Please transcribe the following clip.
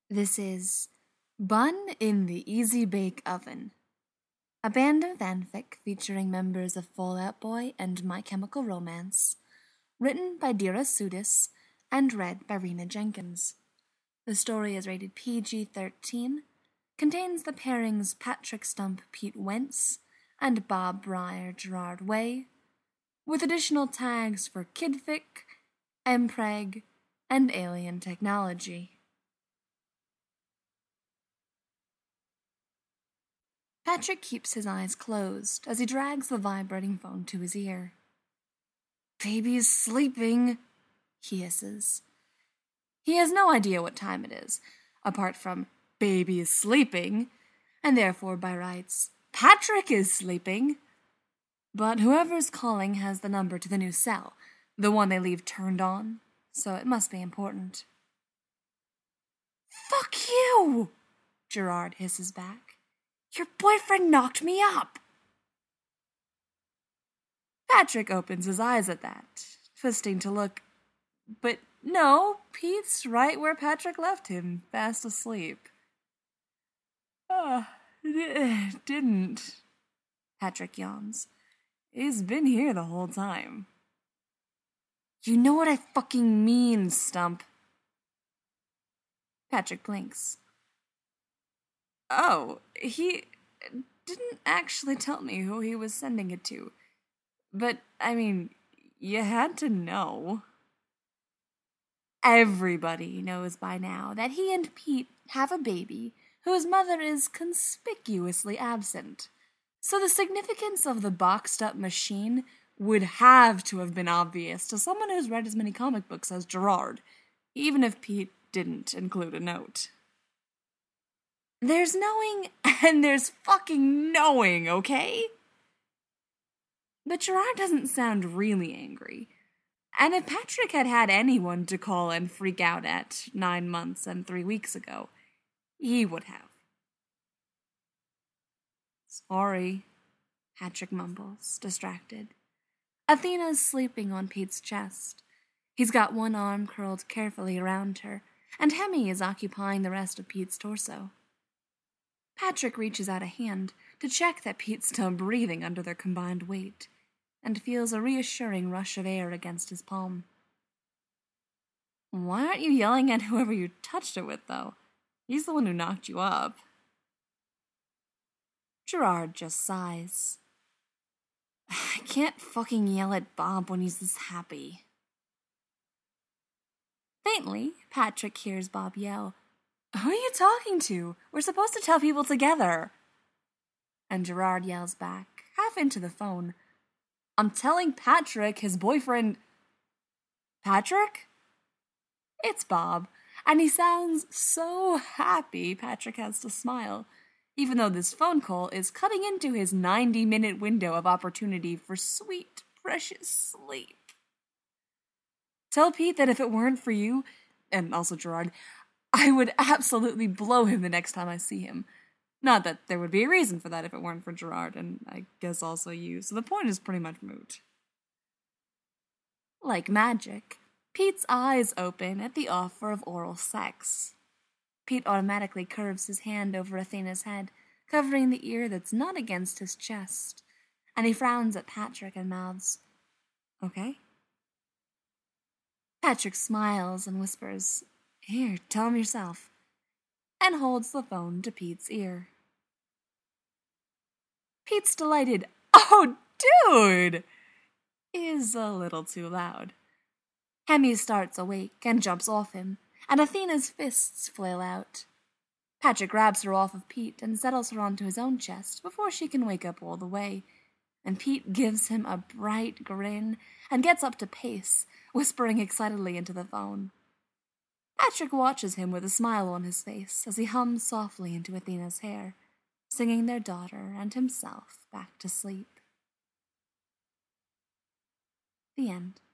This is Bun in the Easy Bake Oven, a band of fanfic featuring members of Fall Out Boy and My Chemical Romance, written by Dira Sudis and read by Rena Jenkins. The story is rated PG-13, contains the pairings Patrick Stump Pete Wentz and Bob Brier Gerard Way, with additional tags for kidfic, mpreg, and alien technology. Patrick keeps his eyes closed as he drags the vibrating phone to his ear. "Baby's sleeping," he hisses. He has no idea what time it is, apart from "baby is sleeping," and therefore, by rights, Patrick is sleeping. But whoever's calling has the number to the new cell, the one they leave turned on, so it must be important. "Fuck you!" Gerard hisses back. "Your boyfriend knocked me up!" Patrick opens his eyes at that, twisting to look. But no, Pete's right where Patrick left him, fast asleep. Didn't. Patrick yawns. He's been here the whole time. "You know what I fucking mean, Stump." Patrick blinks. "Oh, he didn't actually tell me who he was sending it to. But, I mean, you had to know." Everybody knows by now that he and Pete have a baby whose mother is conspicuously absent. So the significance of the boxed-up machine would have to have been obvious to someone who's read as many comic books as Gerard, even if Pete didn't include a note. There's knowing, and there's fucking knowing, okay? But Gerard doesn't sound really angry. And if Patrick had had anyone to call and freak out at 9 months and 3 weeks ago, he would have. "Sorry," Patrick mumbles, distracted. Athena's sleeping on Pete's chest. He's got one arm curled carefully around her, and Hemi is occupying the rest of Pete's torso. Patrick reaches out a hand to check that Pete's still breathing under their combined weight, and feels a reassuring rush of air against his palm. "Why aren't you yelling at whoever you touched it with, though? He's the one who knocked you up." Gerard just sighs. "I can't fucking yell at Bob when he's this happy." Faintly, Patrick hears Bob yell, "Who are you talking to? We're supposed to tell people together." And Gerard yells back, half into the phone, "I'm telling Patrick his boyfriend..." "Patrick?" It's Bob, and he sounds so happy Patrick has to smile, even though this phone call is cutting into his 90-minute window of opportunity for sweet, precious sleep. "Tell Pete that if it weren't for you, and also Gerard, I would absolutely blow him the next time I see him. Not that there would be a reason for that if it weren't for Gerard, and I guess also you, so the point is pretty much moot." Like magic, Pete's eyes open at the offer of oral sex. Pete automatically curves his hand over Athena's head, covering the ear that's not against his chest, and he frowns at Patrick and mouths, "Okay?" Patrick smiles and whispers, "Here, tell him yourself," and holds the phone to Pete's ear. Pete's delighted, "Oh, dude!" is a little too loud. Hemi starts awake and jumps off him, and Athena's fists flail out. Patrick grabs her off of Pete and settles her onto his own chest before she can wake up all the way, and Pete gives him a bright grin and gets up to pace, whispering excitedly into the phone. Patrick watches him with a smile on his face as he hums softly into Athena's hair, singing their daughter and himself back to sleep. The end.